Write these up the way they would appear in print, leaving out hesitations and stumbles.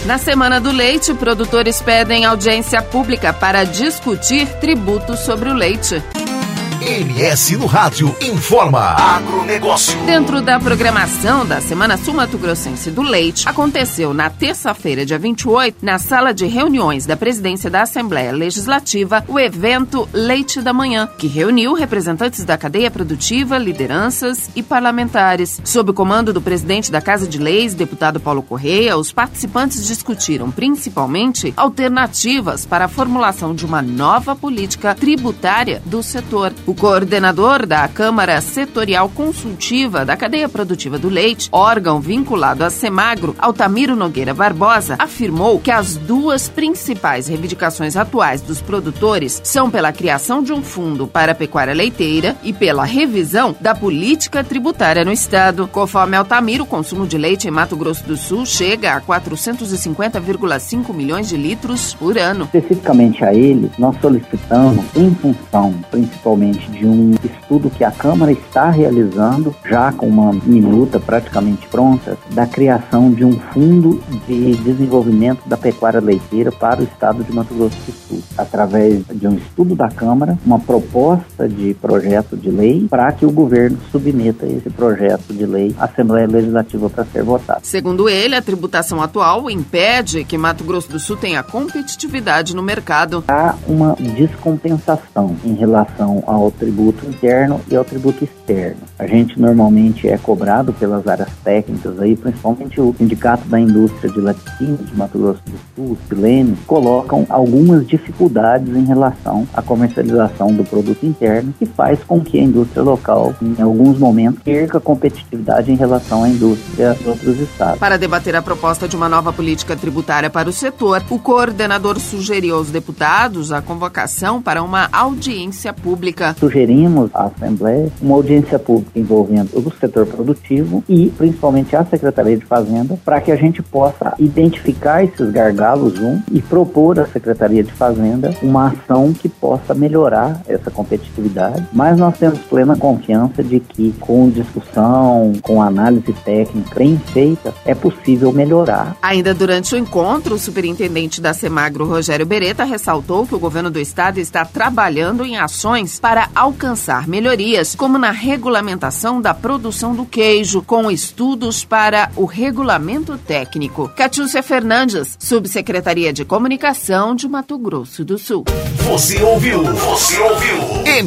Na Semana do Leite, produtores pedem audiência pública para discutir tributos sobre o leite. MS no Rádio informa. Agronegócio. Dentro da programação da Semana Sul-Mato-Grossense do Leite, aconteceu na terça-feira, dia 28, na sala de reuniões da Presidência da Assembleia Legislativa, o evento Leite da Manhã, que reuniu representantes da cadeia produtiva, lideranças e parlamentares. Sob o comando do presidente da Casa de Leis, deputado Paulo Correia, os participantes discutiram principalmente alternativas para a formulação de uma nova política tributária do setor. O coordenador da Câmara Setorial Consultiva da Cadeia Produtiva do Leite, órgão vinculado à Semagro, Altamiro Nogueira Barbosa, afirmou que as duas principais reivindicações atuais dos produtores são pela criação de um fundo para a pecuária leiteira e pela revisão da política tributária no estado. Conforme Altamiro, o consumo de leite em Mato Grosso do Sul chega a 450,5 milhões de litros por ano. Especificamente a ele, nós solicitamos, em função principalmente de um estudo que a Câmara está realizando, já com uma minuta praticamente pronta, da criação de um fundo de desenvolvimento da pecuária leiteira para o estado de Mato Grosso do Sul, através de um estudo da Câmara, uma proposta de projeto de lei para que o governo submeta esse projeto de lei à Assembleia Legislativa para ser votado. Segundo ele, a tributação atual impede que Mato Grosso do Sul tenha competitividade no mercado. Há uma descompensação em relação ao tributo interno e ao tributo externo. A gente normalmente é cobrado pelas áreas técnicas aí, principalmente o Sindicato da Indústria de Laticínios de Mato Grosso do Sul, o Silene, colocam algumas dificuldades em relação à comercialização do produto interno, que faz com que a indústria local, em alguns momentos, perca competitividade em relação à indústria de outros estados. Para debater a proposta de uma nova política tributária para o setor, o coordenador sugeriu aos deputados a convocação para uma audiência pública. Sugerimos à Assembleia uma audiência pública envolvendo o setor produtivo e principalmente a Secretaria de Fazenda, para que a gente possa identificar esses gargalos e propor à Secretaria de Fazenda uma ação que possa melhorar essa competitividade. Mas nós temos plena confiança de que com discussão, com análise técnica bem feita, é possível melhorar. Ainda durante o encontro, o superintendente da Semagro, Rogério Beretta, ressaltou que o governo do estado está trabalhando em ações para alcançar melhorias, como na regulamentação da produção do queijo, com estudos para o regulamento técnico. Catiúcia Fernandes, Subsecretaria de Comunicação de Mato Grosso do Sul. Você ouviu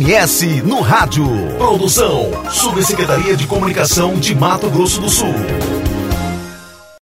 MS no Rádio. Produção, Subsecretaria de Comunicação de Mato Grosso do Sul.